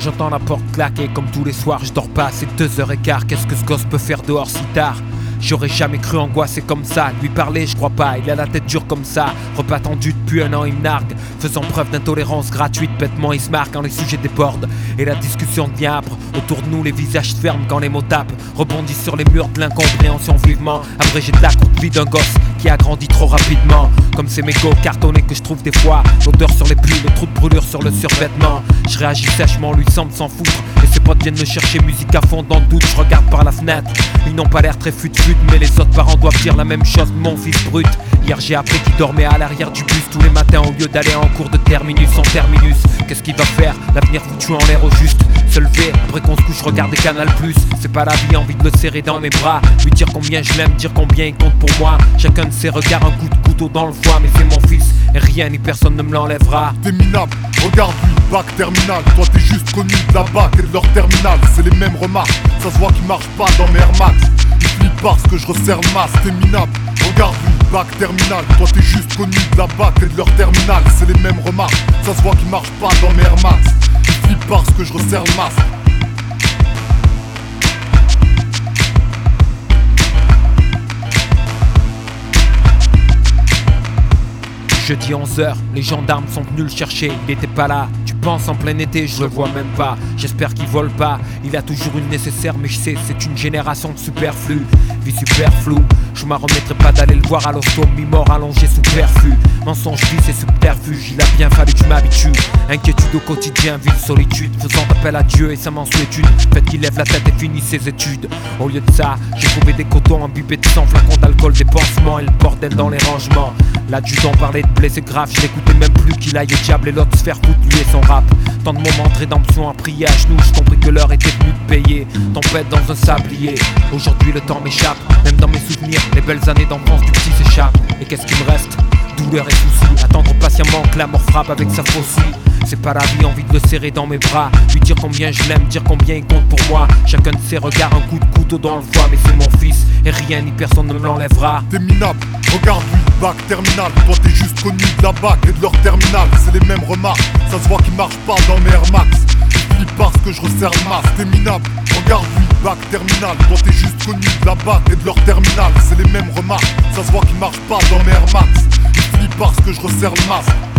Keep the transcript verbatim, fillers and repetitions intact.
J'entends la porte claquer comme tous les soirs, je dors pas, c'est deux heures et quart. Qu'est-ce que ce gosse peut faire dehors si tard? J'aurais jamais cru angoisser comme ça. Lui parler, je crois pas, il a la tête dure comme ça. Repas tendu depuis un an, il me nargue, faisant preuve d'intolérance gratuite. Bêtement, il se marre quand les sujets débordent et la discussion devient âpre. Autour de nous, les visages se ferment quand les mots tapent, rebondissent sur les murs de l'incompréhension vivement. Abrégé de la courte vie d'un gosse qui a grandi trop rapidement. Comme ces mégots cartonnés que je trouve des fois, l'odeur sur les plis, le trou de brûlure sur le survêtement. Je réagis sèchement, lui semble s'en foutre, et ses potes viennent me chercher musique à fond dans le doute. Je regarde par la fenêtre, ils n'ont pas l'air très fut-fut, mais les autres parents doivent dire la même chose de mon fils brut. Hier j'ai appris qu'il dormait à l'arrière du bus tous les matins au lieu d'aller en cours de terminus en terminus. Qu'est-ce qu'il va faire? L'avenir foutu en l'air au juste. Se lever, après qu'on se couche, regarder Canal plus. C'est pas la vie, envie de le serrer dans mes bras, lui dire combien je l'aime, dire combien il compte pour moi. Chacun de ses regards, un coup de couteau dans le foie, mais c'est mon fils et rien ni personne ne me l'enlèvera. T'es minable, regarde-lui, bac terminal. Toi t'es juste connu de la bac et de leur terminal. C'est les mêmes remarques, ça se voit qu'ils marchent pas dans mes Air Max. Ils flippent parce que je resserre le masque. T'es minable, regarde-lui, bac terminal. Toi t'es juste connu de la bac et de leur terminal. C'est les mêmes remarques, ça se voit qu'ils marchent pas dans mes Air Max. Ils flippent parce que je resserre le masque. Jeudi onze heures, les gendarmes sont venus le chercher, il était pas là. Tu penses en plein été, je le vois même pas. J'espère qu'il vole pas, il a toujours une nécessaire, mais je sais, c'est une génération de superflu. Vie super floue, je m'en remettrai pas d'aller le voir à l'hosto, mi-mort allongé sous perfus. Mensonge, vice et subterfuge, il a bien fallu que je m'habitue. Inquiétude au quotidien, ville solitude, faisant appel à Dieu et sa mansuétude. Faites qu'il lève la tête et finisse ses études. Au lieu de ça, j'ai trouvé des cotons imbibés de sang, flacons d'alcool, des pansements et le bordel dans les rangements. L'adjudant parlait de blessé grave, je l'écoutais même plus, qu'il aille au diable et l'autre se faire foutre lui et son rap. Tant de moments de rédemption à prier à genoux, j'ai compris que l'heure était venue de payer. Tempête dans un sablier, aujourd'hui le temps m'échappe. Même dans mes souvenirs, les belles années d'enfance du petit s'échappent. Et qu'est-ce qu'il me reste? Douleur et soucis, attendre patiemment que la mort frappe avec sa faucille. C'est pas la vie, envie de le serrer dans mes bras, lui dire combien je l'aime, dire combien il compte pour moi. Chacun de ses regards, un coup de couteau dans le foie, mais c'est mon fils et rien ni personne ne me l'enlèvera. T'es minable, regarde-lui, bac terminal. Toi t'es juste connu de la bac et de leur terminal. C'est les mêmes remarques, ça se voit qu'ils marchent pas dans mes Air Max. Ils flippent parce que je resserre le masque. T'es minable, regarde-lui, bac terminal. Toi t'es juste connu de la bac et de leur terminal. C'est les mêmes remarques, ça se voit qu'ils marchent pas dans mes Air Max. Ils flippent parce que je resserre le masque.